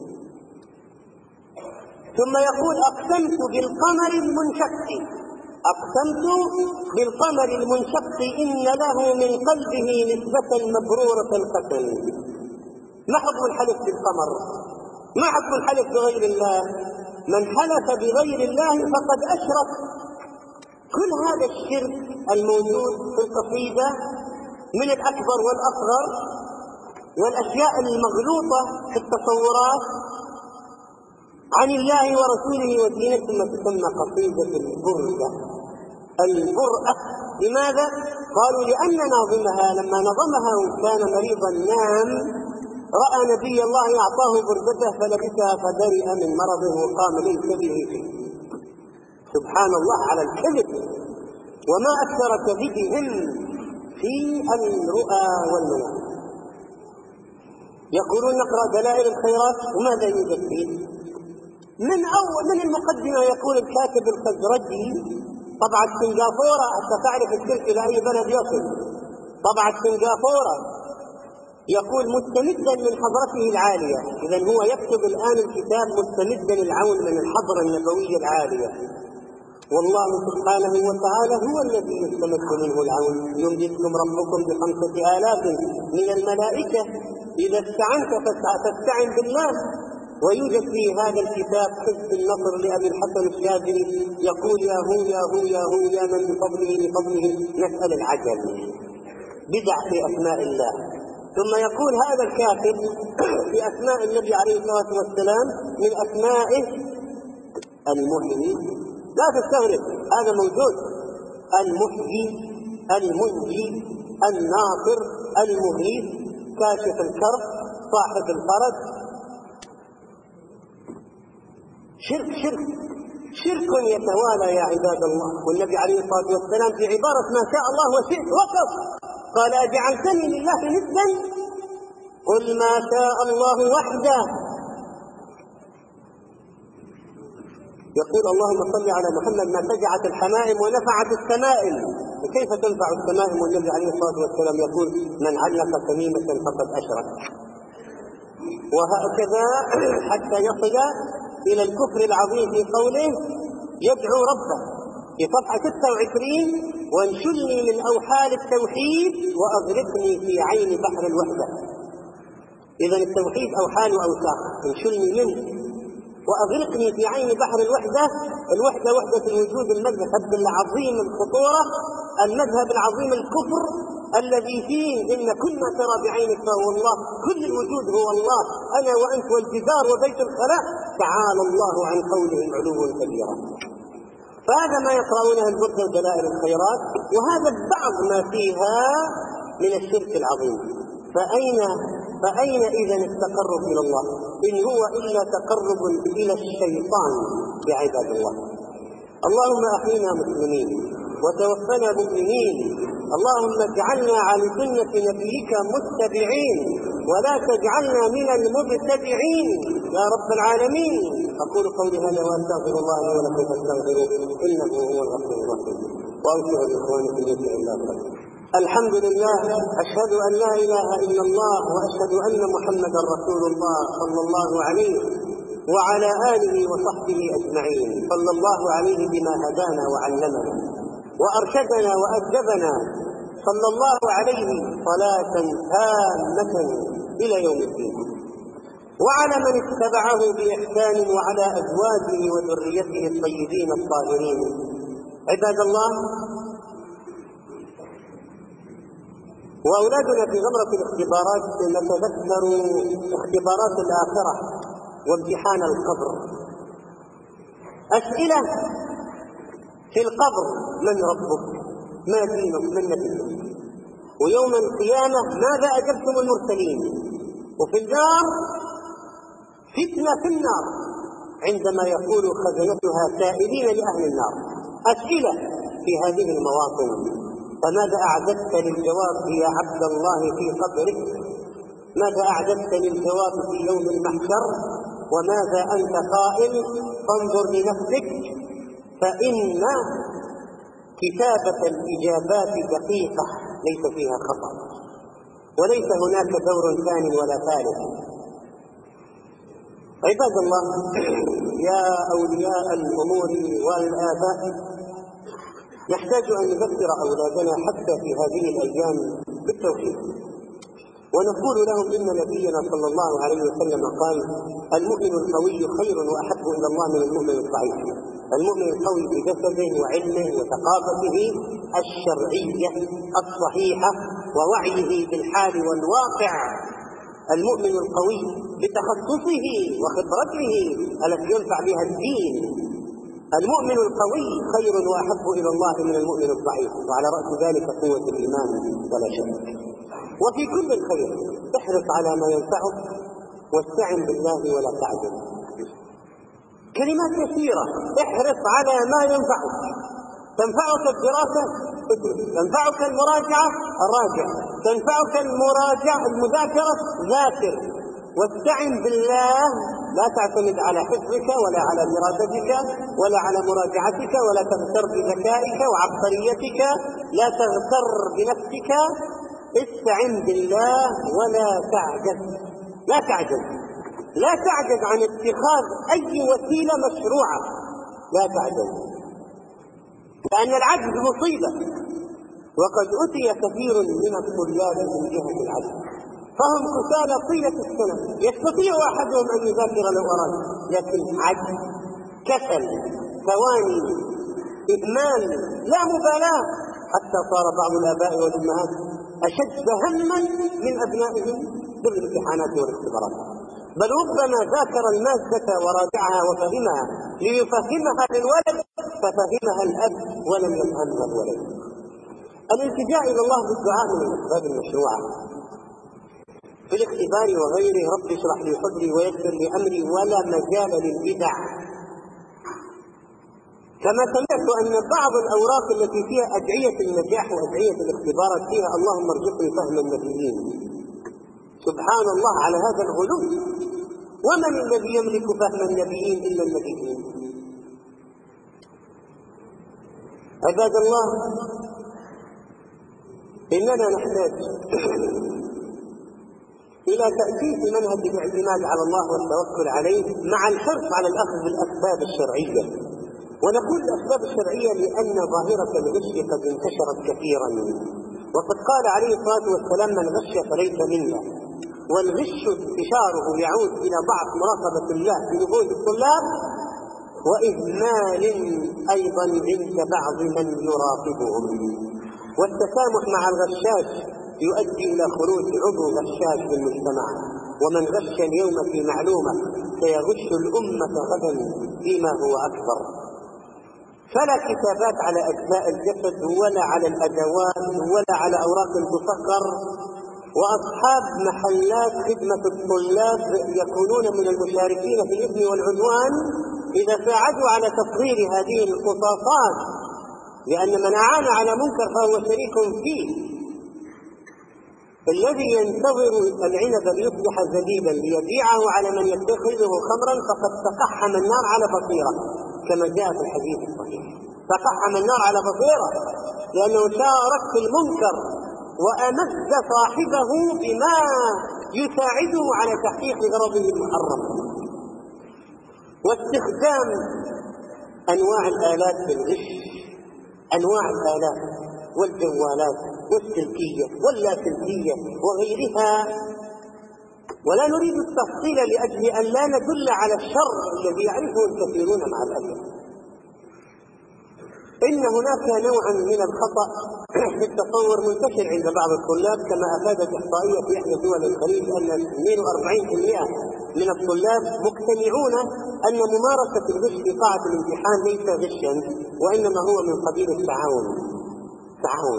ثم يقول: أقسمت بالقمر المنشق، أقسمت بالقمر المنشق إن له من قلبه نسبة مبرورة القسم. ما حكم الحلف بالقمر؟ ما حكم الحلف بغير الله؟ من حلف بغير الله فقد أشرك. كل هذا الشرك الموجود في القصيدة من الأكبر والأصغر والأشياء المغلوطة في التصورات عن الله ورسوله ودينه، ثم تسمى قصيدة البرءة. البرءة لماذا؟ قالوا: لأن ناظمها لما نظمها وكان مريضا نام، رأى نبي الله أعطاه بردته فلبسها فبرئ من مرضه وقام ليس به شيء. سبحان الله على الكذب، وما أكثر كذبهم في الرؤى والمنام. يقولون: نقرأ دلائل الخيرات، وماذا يوجد فيه؟ من أول من المقدمة يقول الكاتب الخزرجي طبعة سنغافورة، حتى تعرف الشرك إلى أي بلد يصل. طبعة سنغافورة يقول: مستمدا من حضرته العالية. إذن هو يكتب الآن الكتاب مستمدا العون من الحضرة النبوية العالية، والله سبحانه وتعالى هو الذي يستمد منه العون. يمددكم ربكم بخمسة آلاف من الملائكة إذا استعنت فاستعن بالله. ويوجد في هذا الكتاب حزب النصر لأبي الحسن الشاذلي يقول: يا هو يا هو يا هو يا من بفضله بفضله نسأل العجل. بدع في أسماء الله. ثم يقول هذا الكاتب في أسماء النبي عليه الصلاة والسلام من أسمائه المحيي. لا تستغرب، هذا موجود: المحيي، المنجي، الناصر، المغيث، كاشف الكرب، صاحب الفرج. شرك شرك شرك يتوالى يا عباد الله. والنبي عليه الصلاة والسلام في عبارة ما شاء الله وشئت وقف قال: أجعلتني لله ندا؟ قل ما شاء الله وحده. يقول: اللهم صل على محمد ما فجعت الحمائم ونفعت السمائم. وكيف تنفع السمائم والنبي عليه الصلاة والسلام يقول: من علق تميمة فقد أشرك. وهكذا حتى يصل إلى الكفر العظيم في قوله يدعو ربه في صفحة ستة وعشرين: وانشلني من أوحال التوحيد وأغرقني في عين بحر الوحدة. إذن التوحيد أوحال وأوساخ، انشلني منه وأغرقني في عين بحر الوحدة. الوحدة وحدة الوجود، المذهب العظيم الخطورة، المذهب العظيم الكفر الذي فيه إن كل ما ترى بعينك فهو الله، كل الوجود هو الله، أنا وأنت والجدار وبيت الخلاء، تعالى الله عن قولهم علوا كبيرا. فهذا ما يقرؤونه البرد ودلائل الخيرات، وهذا بعض ما فيها من الشرك العظيم. فأين فأين إذن التقرب إلى الله؟ إن هو إلا تقرب إلى الشيطان بعباد الله. اللهم أحينا مسلمين وتوفنا مؤمنين، اللهم اجعلنا على سنة نبيك متبعين ولا تجعلنا من المبتدعين يا رب العالمين. أقول قولي هذا وأستغفر الله لي ولكم فاستغفروه إنه هو الغفور الرحيم. وأوصي بإخواني في ذكر الله خير. الحمد لله، أشهد أن لا إله إلا الله وأشهد أن محمدا رسول الله صلى الله عليه وعلى آله وصحبه أجمعين. صلى الله عليه بما هدانا وعلمنا وأرشدنا وأدبنا، صلى الله عليه صلاة تامة إلى يوم الدين، وعلى من اتبعه بإحسان وعلى أزواجه وذريته الطيبين الطاهرين. عباد الله، وأولادنا في غمرة الاختبارات نتذكر اختبارات الآخرة وامتحان القبر. أسئلة في القبر: من ربك؟ ما دينك؟ من نبيك؟ ويوم القيامة ماذا أجبتم المرسلين؟ وفي النار فتنة في النار عندما يقول خزنتها سائلين لأهل النار. أسئلة في هذه المواطن. فماذا أعددت للجواب يا عبد الله في قبرك؟ ماذا أعددت للجواب في يوم المحشر؟ وماذا أنت قائل؟ فانظر لنفسك، فإن كتابة الإجابات دقيقة ليس فيها خطأ، وليس هناك دور ثاني ولا ثالث. عباد الله، يا أولياء الأمور والآباء، نحتاج أن نذكر أولادنا حتى في هذه الأيام بالتوحيد، ونقول لهم إن نبينا صلى الله عليه وسلم قال: المؤمن القوي خير وأحب إلى الله من المؤمن الضعيف. المؤمن القوي بجسده وعلمه وثقافته الشرعية الصحيحة ووعيه بالحال والواقع. المؤمن القوي بتخصصه وخبرته التي ينفع بها الدين. المؤمن القوي خير وأحب إلى الله من المؤمن الضعيف، وعلى رأس ذلك قوة الإيمان ولا شك. وفي كل الخير احرص على ما ينفعك واستعن بالله ولا تعجز. كلمات كثيرة: احرص على ما ينفعك. تنفعك الدراسة ادرس، تنفعك المراجعة راجع، تنفعك المراجعة المذاكرة ذاكر، واستعن بالله. لا تعتمد على حفظك ولا على دراستك ولا على مراجعتك، ولا تغتر بذكائك وعبقريتك، لا تغتر بنفسك. استعن بالله ولا تعجز. لا تعجز لا تعجز عن اتخاذ أي وسيلة مشروعة. لا تعجز، لأن العجز مصيبة، وقد أتي كثير من الطلاب من جهة العجز، فهم كسالى طيلة السنة، يستطيع أحدهم أن يذاكر لو أراد، لكن عجز، كسل، ثواني، إهمال، لا مبالاة، حتى صار بعض الآباء والأمهات أشد هما من أبنائهم بالامتحانات والاختبارات، بل ربما ذاكر المادة وراجعها وفهمها ليفهمها للولد ففهمها الأب ولم يفهمها الولد. الالتجاء إلى الله بالدعاء من الأسباب المشروعة في الاختبار وغيره. رب اشرح لي صدري ويسر لي أمري، ولا مجال للبدع. كما سمعت أن بعض الأوراق التي فيها أدعية النجاح وأدعية الاختبارات فيها: اللهم ارزقني فهم النبيين. سبحان الله على هذا الغلو! ومن الذي يملك فهم النبيين إلا النبيين؟ عباد الله، إننا نحتاج إلى تأسيس منهج الاعتماد على الله والتوكل عليه مع الحرص على الأخذ بالأسباب الشرعية. ونقول الأسباب الشرعية لأن ظاهرة الغش قد انتشرت كثيرا، وقد قال عليه الصلاة والسلام: من غش فليس منا. والغش انتشاره يعود إلى ضعف مراقبة الله في نفوس الطلاب، وإهمال أيضا عند بعض من يراقبهم. والتسامح مع الغشاش يؤدي إلى خروج عضو غشاش في المجتمع، ومن غش اليوم في معلومة سيغش الأمة غدا فيما هو أكبر. فلا كتابات على أجزاء الجسد ولا على الأدوات ولا على أوراق تفكر، وأصحاب محلات خدمة الطلاب يكونون من المشاركين في الإثم والعدوان إذا ساعدوا على تصغير هذه القصاصات، لأن من أعان على منكر فهو شريك فيه. الذي ينتظر العنب ليصبح زبيبا ليبيعه على من يتخذه خمرا فقد تقحم النار على بصيرة، كما جاء في الحديث الصحيح. تقحم النار على بصيرة لأنه شارك في المنكر وأمد صاحبه بما يساعده على تحقيق غرضه المحرم. واستخدام أنواع الآلات في الغش، أنواع الآلات والجوالات والسلكية واللاسلكية وغيرها، ولا نريد التفصيل لأجل أن لا ندل على الشر الذي يعرفه الكثيرون مع الأسف. إن هناك نوعا من الخطأ في التصور منتشر عند بعض الطلاب، كما أفادت إحصائية في إحدى دول الخليج أن اثنين وأربعين بالمئة من الطلاب مقتنعون أن ممارسة الغش في قاعة الامتحان ليس غشا، وإنما هو من قبيل التعاون. تعاون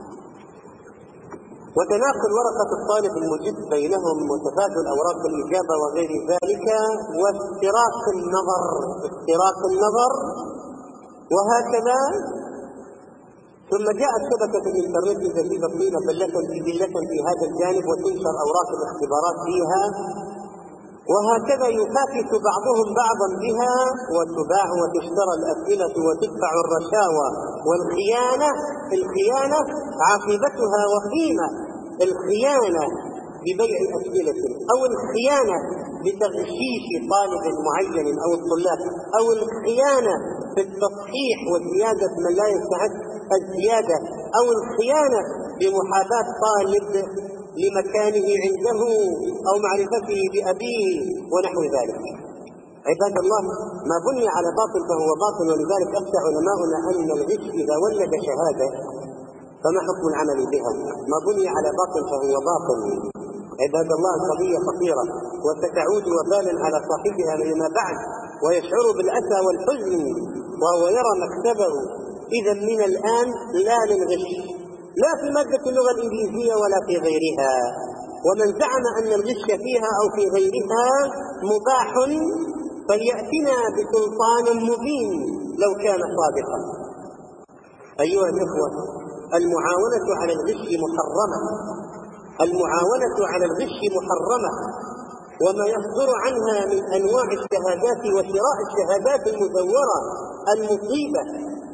وتناقل ورقة الطالب المجد بينهم وتبادل أوراق الإجابة وغير ذلك، وافتراق النظر افتراق النظر وهكذا. ثم جاءت شبكة الإنترنت التي تطيل بلة في هذا الجانب وتنشر أوراق الاختبارات فيها، وهكذا يكافئ بعضهم بعضا بها، وتباع وتشترى الأسئلة وتدفع الرشاوى والخيانة. الخيانة عاقبتها وخيمة، الخيانة ببيع أسئلة، أو الخيانة بتغشيش طالب معين أو الطلاب، أو الخيانة في التصحيح وزيادة من لا يستحق الزيادة، أو الخيانة بمحاباة طالب لمكانه عنده أو معرفته بأبيه ونحو ذلك. عباد الله، ما بني على باطل فهو باطل، ولذلك أفتى علماؤنا أن الغش إذا ولد شهادة فما حكم العمل بها؟ ما بني على باطل فهو باطل. عباد الله، القضية خطيرة وستعود وبالا على صاحبها فيما بعد، ويشعر بالأسى والحزن وهو يرى مكسبه. إذا من الآن لا للغش، لا في مادة اللغة الإنجليزية ولا في غيرها. ومن زعم أن الغش فيها أو في غيرها مباح فليأتنا بسلطان مبين لو كان صادقا. أيها الإخوة، المعاونة على الغش محرمة، المعاونة على الغش محرمة، وما يصدر عنها من أنواع الشهادات وشراء الشهادات المزورة المصيبة.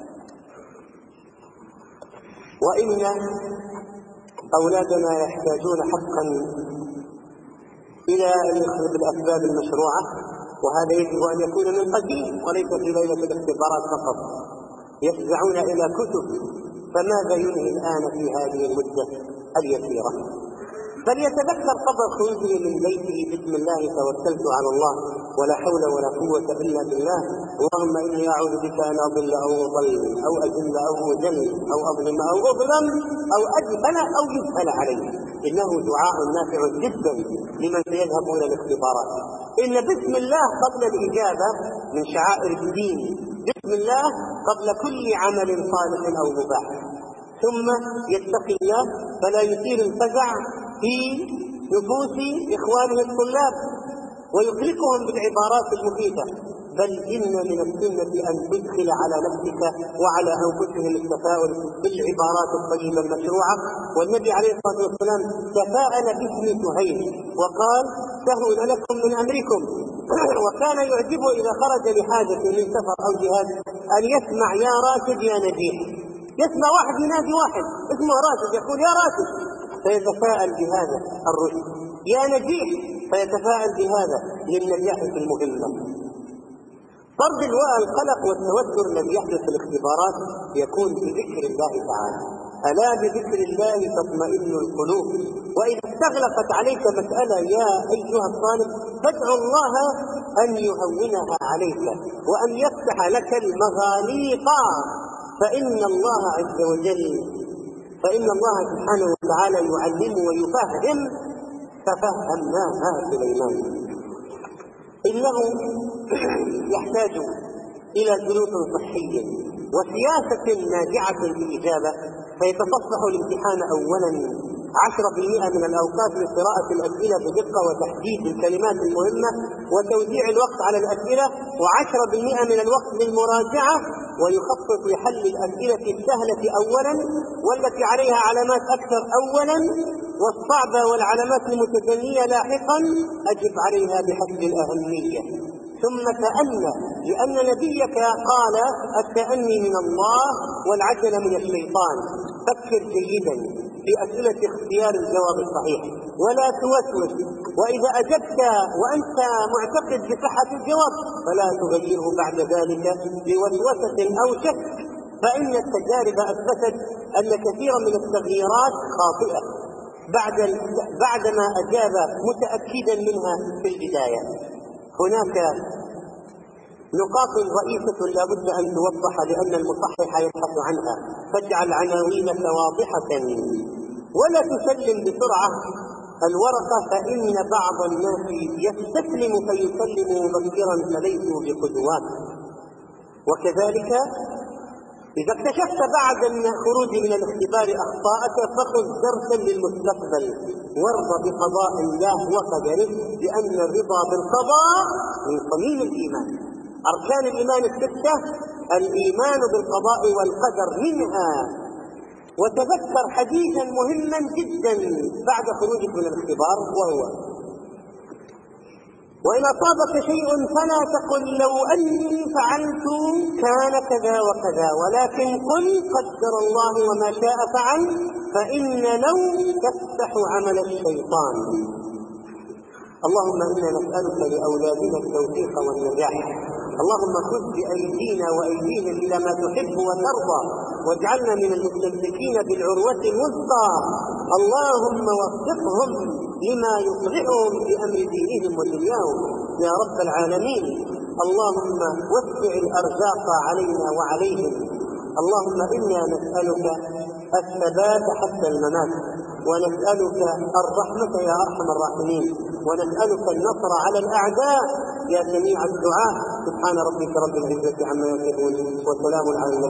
وإن أولادنا يحتاجون حقا إلى الأخذ بالأسباب المشروعة، وهذا يجب أن يكون من قديم وليس في ليلة الاختبارات فقط. يفزعون إلى كتب، فماذا ينهي الآن في هذه المدة اليسيرة؟ فليتذكر قبل خروجه من بيته: بسم الله توكلت على الله ولا حول ولا قوة إلا بالله، اللهم إني أعوذ بك أن أضل أو أضل أو أذل أو أذل أو أظلم أو أظلم أو أجهل أو يجهل عليه. إنه دعاء نافع جدا لمن سيذهب إلى الاختبارات. إن بسم الله قبل الإجابة من شعائر الدين، بسم الله قبل كل عمل صالح أو مباح. ثم يتقي الله فلا يثير الفزع في نفوس إخوانه الطلاب ويقلقهم بالعبارات المخيفة، بل إن من السنة أن تدخل على نفسك وعلى أنفسهم التفاؤل بالعبارات الطيبة المشروعة. والنبي عليه الصلاة والسلام تفاءل باسم سهيل وقال: سهل لكم من أمركم. وكان يعجبه إذا خرج لحاجة من سفر أو جهاد أن يسمع يا راشد يا نجيح. يسمع واحد ينادي واحد اسمه راشد يقول يا راشد، فيتفاءل بهذا الرشد. يا نجيح، فيتفاءل بهذا للنجاح في المهمة. طرد القلق والتوتر الذي يحدث في الاختبارات يكون بذكر الله تعالى. ألا بذكر الله تطمئن القلوب. وإذا استغلقت عليك مسألة يا أيها الطالب فادعو الله أن يهونها عليك وأن يفتح لك المغاليق، فإن الله عز وجل فإن الله سبحانه وتعالى يعلم ويفهم، ففهمناها سليمان. إنه يحتاج إلى سلوك صحي وسياسة ناجعة في الإجابة، فيتصفح الامتحان أولا عشرة بالمئة من الأوقات لقراءة الأسئلة بدقة وتحديد الكلمات المهمة وتوزيع الوقت على الأسئلة، وعشرة بالمئة من الوقت للمراجعة، ويخطط لحل الأسئلة السهلة أولا والتي عليها علامات أكثر أولا، والصعبة والعلامات المتدنية لاحقا أجب عليها بحسب الأهمية. ثم تأنى، لأن نبيك قال التأني من الله والعجل من الشيطان. فكر جيدا في أسئلة اختيار الجواب الصحيح ولا توسوس، وإذا أجبت وأنت معتقد بصحة الجواب فلا تغيره بعد ذلك بوسوسة أو شك، فإن التجارب أثبتت أن كثيرا من التغييرات خاطئة بعد بعدما أجاب متأكدا منها في البداية. هناك نقاط رئيسة لا بد أن توضح لأن المصحح يبحث عنها، فاجعل عناوينك واضحة ولا تسلم بسرعة الورقة، فإن بعض الناس يستسلم فيسلم مبكرا فليسوا بقدوات. وكذلك إذا اكتشفت بعد الخروج من الاختبار أخطاءك فخذ درسا للمستقبل وارض بقضاء الله وقدره، لأن الرضا بالقضاء من صميم الإيمان. أركان الإيمان الستة الإيمان بالقضاء والقدر منها. وتذكر حديثا مهما جدا بعد خروجك من الاختبار، وهو: وإن أصابك شيء فلا تقل لو أني فعلت كان كذا وكذا، ولكن قل قدر الله وما شاء فعل، فإن لو تفتح عمل الشيطان. اللهم إنا نسألك لأولادنا التوفيق والنجاح، اللهم خذ بأيدينا وأيديهم إلى ما تحب وترضى، واجعلنا من المستمسكين بالعروة الوثقى. اللهم وفقهم لما يصلحهم في أمر دينهم ودنياهم يا رب العالمين. اللهم وسع الأرزاق علينا وعليهم. اللهم إنا نسألك الثبات حتى الممات، ونسألك الرحمة يا أرحم الراحمين، ونسألك النصر على الأعداء يا سميع الدعاء. سبحان ربك رب العزة عما يصفون، وسلام على المرسلين.